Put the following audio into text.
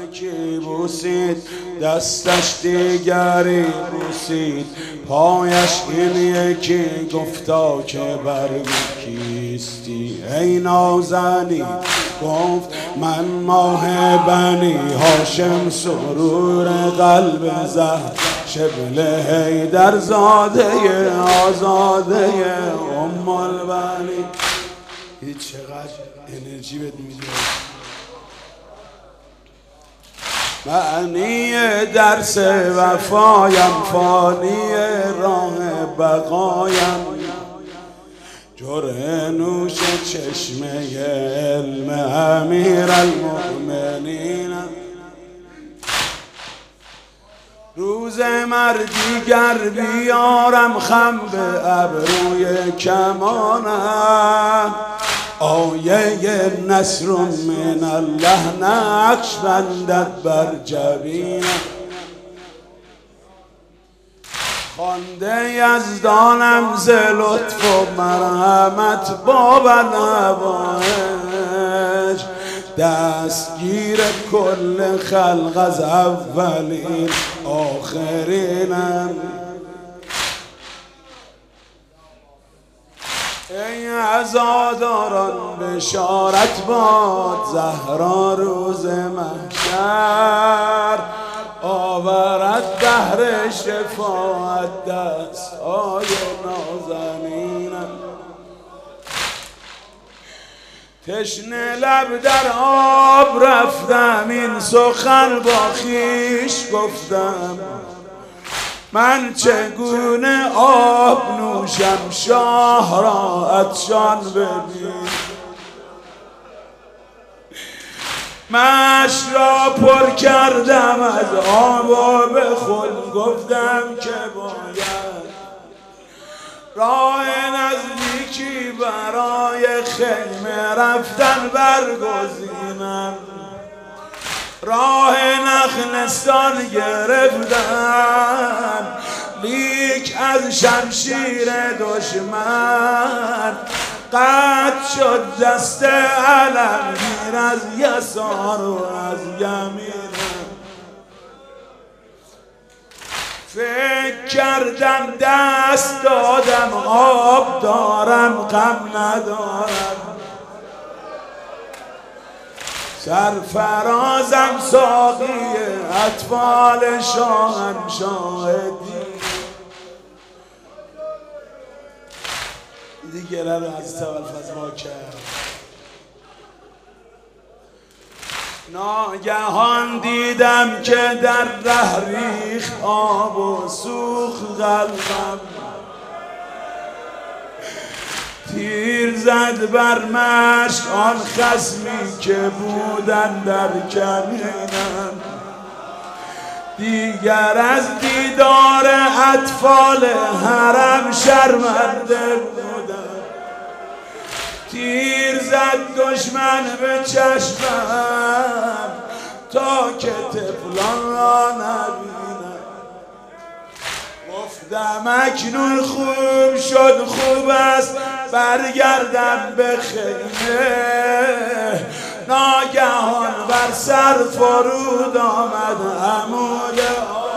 یکی بوسید، دستش دیگری بوسید، پایش این یکی گفتا که بر کیستی. ای نازنین گفت من ماه بنی هاشم، سرور قلب زهر شبل حیدر زاده آزاده ام البنی. هیچ چقدر انرژی بهت میده. معنی درس وفایم، فانی راه بقایم، جرعه نوش چشمه علم امیر المؤمنین. روز مردیگر بیارم خم به ابروی کمانم، آیه نصر من الله نقش بندد بر جبینم. خوانده یزدانم ز لطف و مرحمت باب نوایج، دستگیر کل خلق از اولین آخرینم. ای عزاداران بشارت باد، زهرا روز محشر آورد بهر شفاعت دست‌های نازنینم. تشنه لب در آب رفتم، این سخن با خویش گفتم، من چگونه آب نوشم شاه را عطشان ببین. مشک را پر کردم از آب و به خود گفتم که باید راه نزدیکی برای خیمه رفتن برگزینم. راه نخلستان گرفتم، لیک از شمشیر دشمن قطع شد دست علمگیر از یسار و از یمینم. فکر کردم دست دادم آب دارم غم ندارم، سرفرازم ساقی اطفال شاهنشاهدی. دیگه رو از تولفظ ما کرد. ناگهان دیدم که در ره ریخت آب و سوخت قلبم، تیر زد بر مشک آن خصمی که بودن در کمینم. دیگر از دیدار اطفال حرم شرمنده بودم، تیر زد دشمن به چشمم تا که طفلان را نبینم. گفتم اکنون خوب شد خوب است برگردم به خیمه. ناگهان بر سر فرود آمد عمود